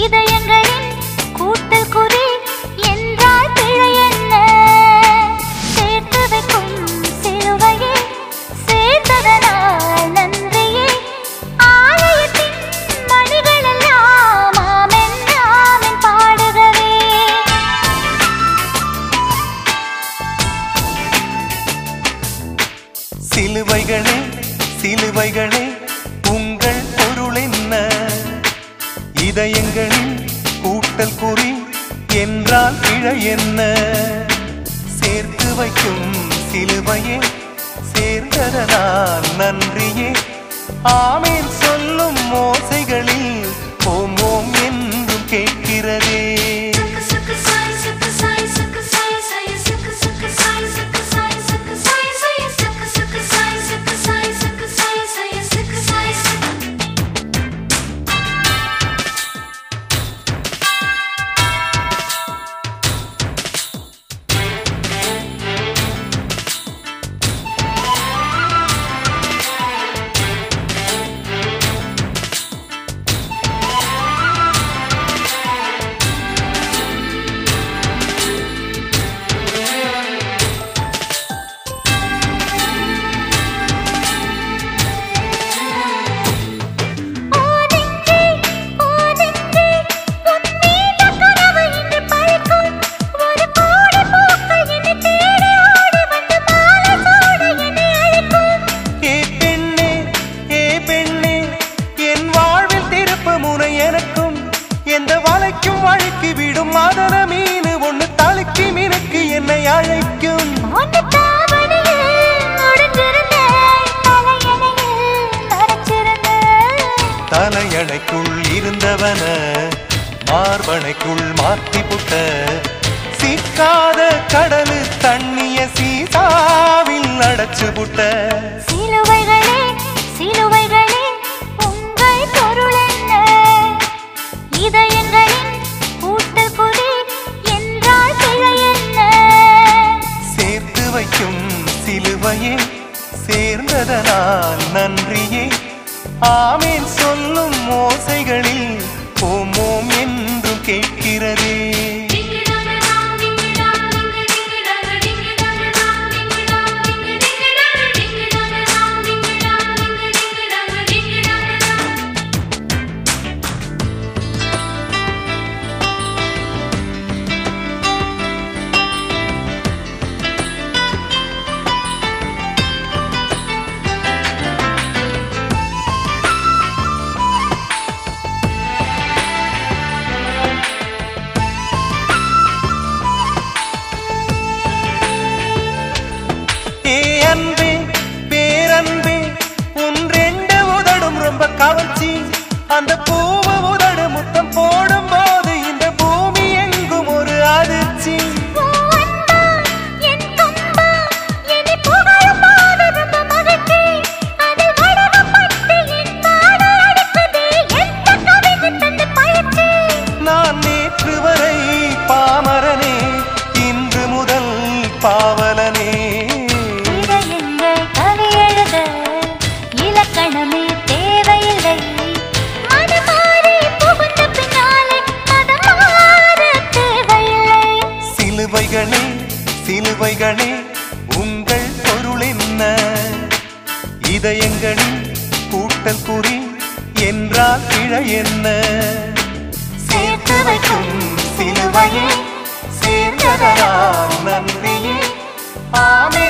இதயங்களின் கூட்டல் குறி என்றால் பிழை என்ன? சேர்த்து வைக்கும் சிலுவையே சேர்த்ததனால் நன்றியே. ஆலயத்தின் மணிகளெல்லாம் ஆமென் ஆமென் பாடுகவே. சிலுவைகளே சிலுவைகளே உங்கள் பொருள் என்ன? இதயங்களின் கூட்டல் குறி என்றால் பிழை என்ன? சேர்த்து வைக்கும் சிலுவையே சேர்ந்ததனால் நன்றியே. ஆமேன் சொல்லும் ஓசைகளில் ஓம் ஓம் என்றும் கேட்கிறதே. வழுக்கி விடும் மாதன மீனு ஒண்ணு தழுக்கி மினுக்கு என்னை அழைக்கும். தலையணைக்குள் இருந்தவன மார்பனைக்குள் மாத்தி புட்ட சிக்காத கடலு தண்ணிய சீசாவில் அடைச்சு புட்ட. சிலுவைகளே சிலுவைகளே உங்கள் பொருள் என்ன? இதயங்களின் கூட்டல் குறி என்றால் பிழை என்ன? சேர்த்து வைக்கும் சிலுவையே சேர்ந்ததனால் நன்றியே. ஆமேன் சொல்லும் ஓசைகளில் ஓம் ஓம் என்றும் கேட்கிறதே. அன்பே பேரன்பே உன் ரெண்டு உதடும் ரொம்ப கவர்ச்சி. அந்த பூவு உதடு முத்தம் போடும் போது இந்த பூமி எங்கும் ஒரு அதிர்ச்சி. நான் நேற்று வரை பாமரனே இன்று முதல் பாவலனே. இலக்கணமே தேவையில்லை மனமாறி புகுந்த பின்னாலே மதமாற தேவையில்லை. சிலுவைகளே சிலுவைகளே உங்கள் பொருள் என்ன? இதயங்களின் கூட்டல் குறி என்றால் பிழை என்ன? சேர்த்து வைக்கும் சிலுவையே சேர்ந்ததனால் நன்றியே. ஆமென்.